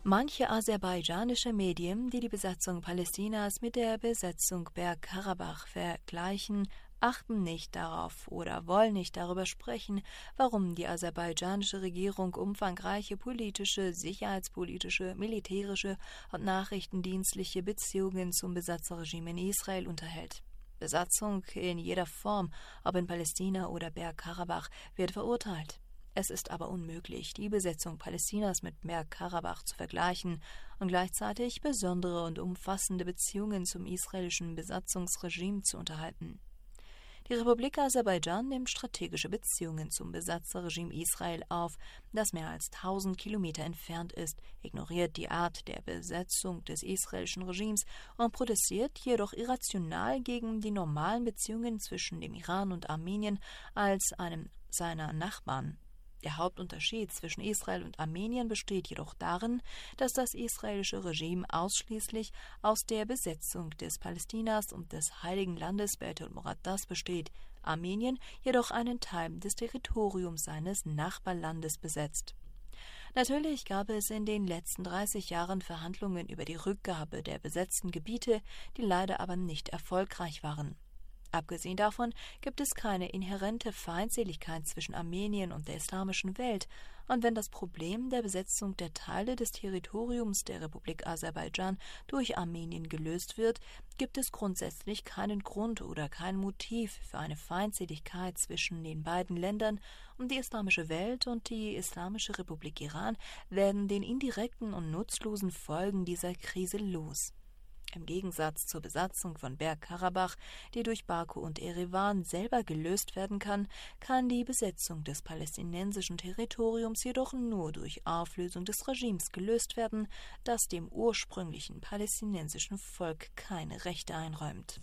Manche aserbaidschanische Medien, die die Besatzung Palästinas mit der Besetzung Bergkarabach vergleichen, achten nicht darauf oder wollen nicht darüber sprechen, warum die aserbaidschanische Regierung umfangreiche politische, sicherheitspolitische, militärische und nachrichtendienstliche Beziehungen zum Besatzerregime in Israel unterhält. Besatzung in jeder Form, ob in Palästina oder Bergkarabach, wird verurteilt. Es ist aber unmöglich, die Besetzung Palästinas mit Bergkarabach zu vergleichen und gleichzeitig besondere und umfassende Beziehungen zum israelischen Besatzungsregime zu unterhalten. Die Republik Aserbaidschan nimmt strategische Beziehungen zum Besatzerregime Israel auf, das mehr als tausend Kilometer entfernt ist, ignoriert die Art der Besetzung des israelischen Regimes und protestiert jedoch irrational gegen die normalen Beziehungen zwischen dem Iran und Armenien als einem seiner Nachbarn. Der Hauptunterschied zwischen Israel und Armenien besteht jedoch darin, dass das israelische Regime ausschließlich aus der Besetzung des Palästinas und des Heiligen Landes Beit el-Muqaddas besteht, Armenien jedoch einen Teil des Territoriums seines Nachbarlandes besetzt. Natürlich gab es in den letzten dreißig Jahren Verhandlungen über die Rückgabe der besetzten Gebiete, die leider aber nicht erfolgreich waren. Abgesehen davon gibt es keine inhärente Feindseligkeit zwischen Armenien und der islamischen Welt, und wenn das Problem der Besetzung der Teile des Territoriums der Republik Aserbaidschan durch Armenien gelöst wird, gibt es grundsätzlich keinen Grund oder kein Motiv für eine Feindseligkeit zwischen den beiden Ländern, und die islamische Welt und die Islamische Republik Iran werden den indirekten und nutzlosen Folgen dieser Krise los. Im Gegensatz zur Besatzung von Bergkarabach, die durch Baku und Erewan selber gelöst werden kann, kann die Besetzung des palästinensischen Territoriums jedoch nur durch Auflösung des Regimes gelöst werden, das dem ursprünglichen palästinensischen Volk keine Rechte einräumt.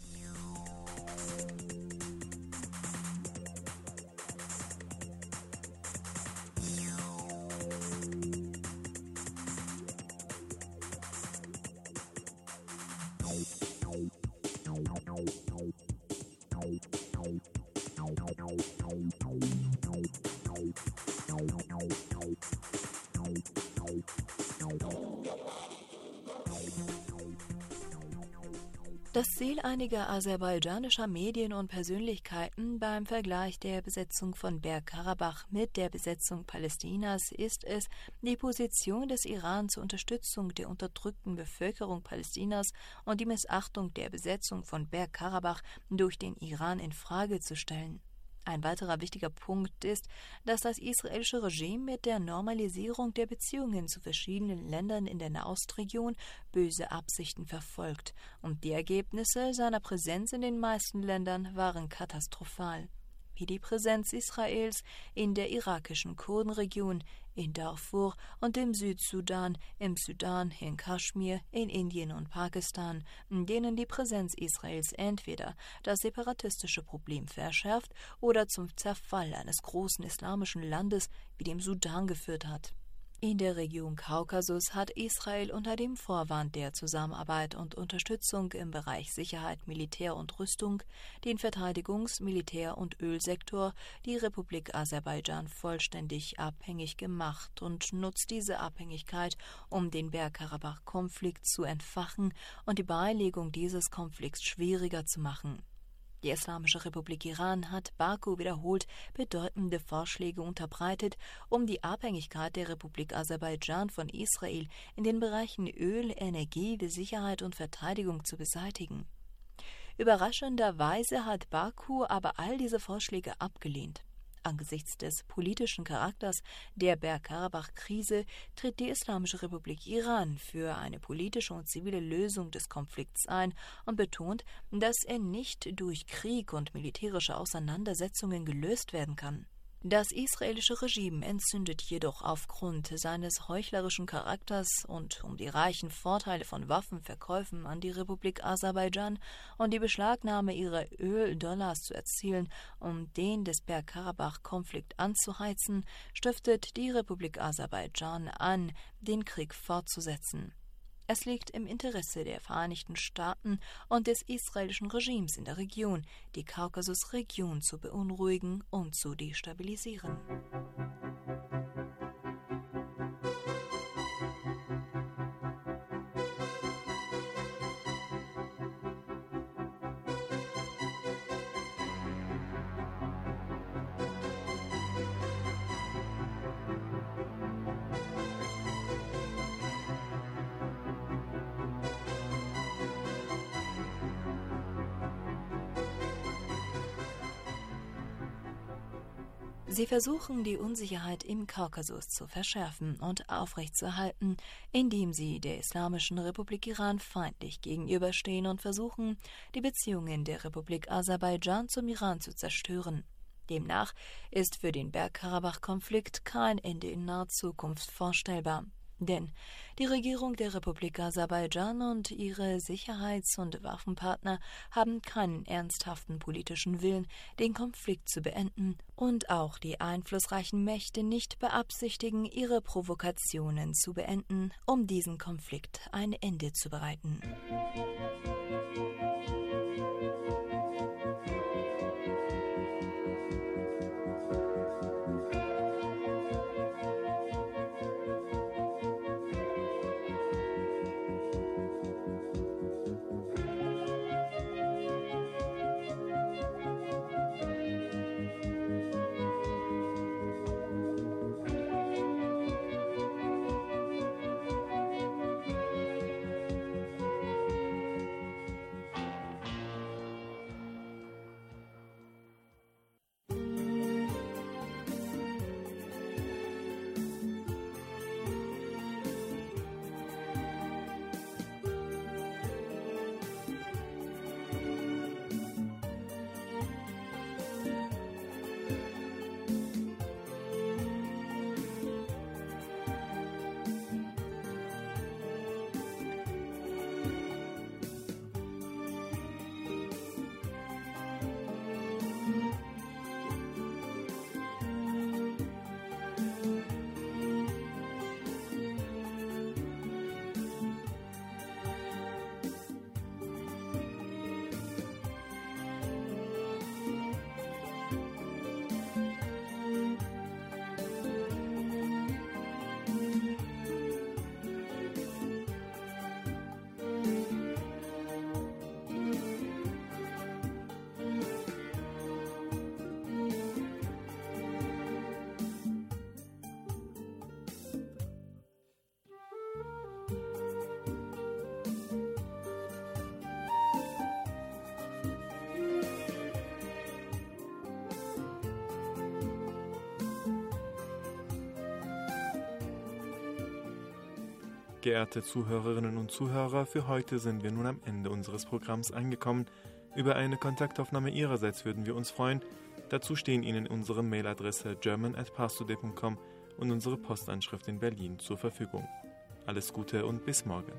Das Ziel einiger aserbaidschanischer Medien und Persönlichkeiten beim Vergleich der Besetzung von Bergkarabach mit der Besetzung Palästinas ist es, die Position des Iran zur Unterstützung der unterdrückten Bevölkerung Palästinas und die Missachtung der Besetzung von Bergkarabach durch den Iran in Frage zu stellen. Ein weiterer wichtiger Punkt ist, dass das israelische Regime mit der Normalisierung der Beziehungen zu verschiedenen Ländern in der Nahostregion böse Absichten verfolgt, und die Ergebnisse seiner Präsenz in den meisten Ländern waren katastrophal, wie die Präsenz Israels in der irakischen Kurdenregion, in Darfur und im Südsudan, im Sudan, in Kaschmir, in Indien und Pakistan, in denen die Präsenz Israels entweder das separatistische Problem verschärft oder zum Zerfall eines großen islamischen Landes wie dem Sudan geführt hat. In der Region Kaukasus hat Israel unter dem Vorwand der Zusammenarbeit und Unterstützung im Bereich Sicherheit, Militär und Rüstung den Verteidigungs-, Militär- und Ölsektor die Republik Aserbaidschan vollständig abhängig gemacht und nutzt diese Abhängigkeit, um den Bergkarabach-Konflikt zu entfachen und die Beilegung dieses Konflikts schwieriger zu machen. Die Islamische Republik Iran hat Baku wiederholt bedeutende Vorschläge unterbreitet, um die Abhängigkeit der Republik Aserbaidschan von Israel in den Bereichen Öl, Energie, Sicherheit und Verteidigung zu beseitigen. Überraschenderweise hat Baku aber all diese Vorschläge abgelehnt. Angesichts des politischen Charakters der Bergkarabach-Krise tritt die Islamische Republik Iran für eine politische und zivile Lösung des Konflikts ein und betont, dass er nicht durch Krieg und militärische Auseinandersetzungen gelöst werden kann. Das israelische Regime entzündet jedoch aufgrund seines heuchlerischen Charakters und um die reichen Vorteile von Waffenverkäufen an die Republik Aserbaidschan und die Beschlagnahme ihrer Öldollars zu erzielen, um den des Bergkarabach-Konflikt anzuheizen, stiftet die Republik Aserbaidschan an, den Krieg fortzusetzen. Es liegt im Interesse der Vereinigten Staaten und des israelischen Regimes in der Region, die Kaukasusregion zu beunruhigen und zu destabilisieren. Sie versuchen, die Unsicherheit im Kaukasus zu verschärfen und aufrechtzuerhalten, indem sie der Islamischen Republik Iran feindlich gegenüberstehen und versuchen, die Beziehungen der Republik Aserbaidschan zum Iran zu zerstören. Demnach ist für den Bergkarabach-Konflikt kein Ende in naher Zukunft vorstellbar. Denn die Regierung der Republik Aserbaidschan und ihre Sicherheits- und Waffenpartner haben keinen ernsthaften politischen Willen, den Konflikt zu beenden, und auch die einflussreichen Mächte nicht beabsichtigen, ihre Provokationen zu beenden, um diesem Konflikt ein Ende zu bereiten. Geehrte Zuhörerinnen und Zuhörer, für heute sind wir nun am Ende unseres Programms angekommen. Über eine Kontaktaufnahme Ihrerseits würden wir uns freuen. Dazu stehen Ihnen unsere Mailadresse german at parstoday punkt com und unsere Postanschrift in Berlin zur Verfügung. Alles Gute und bis morgen.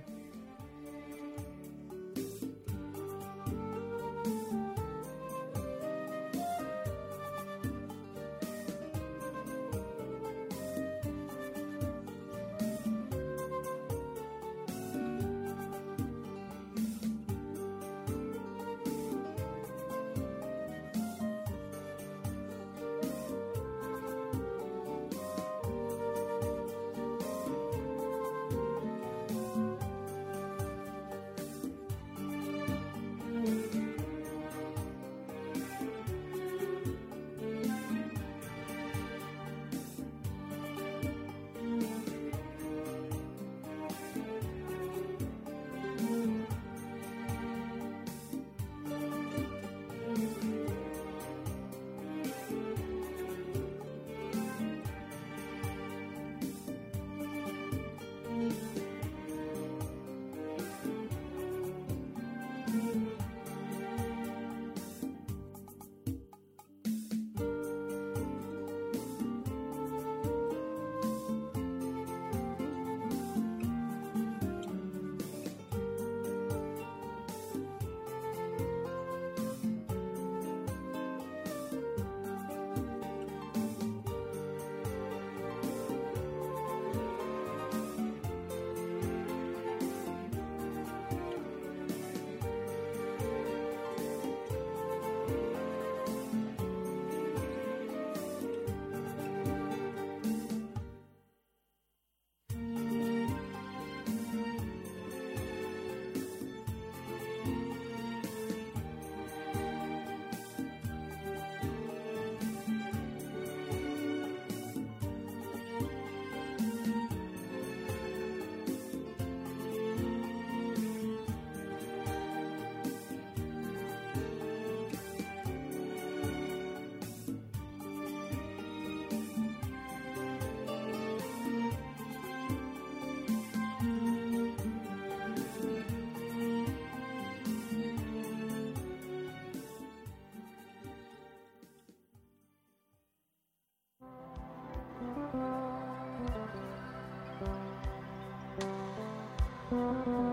Musik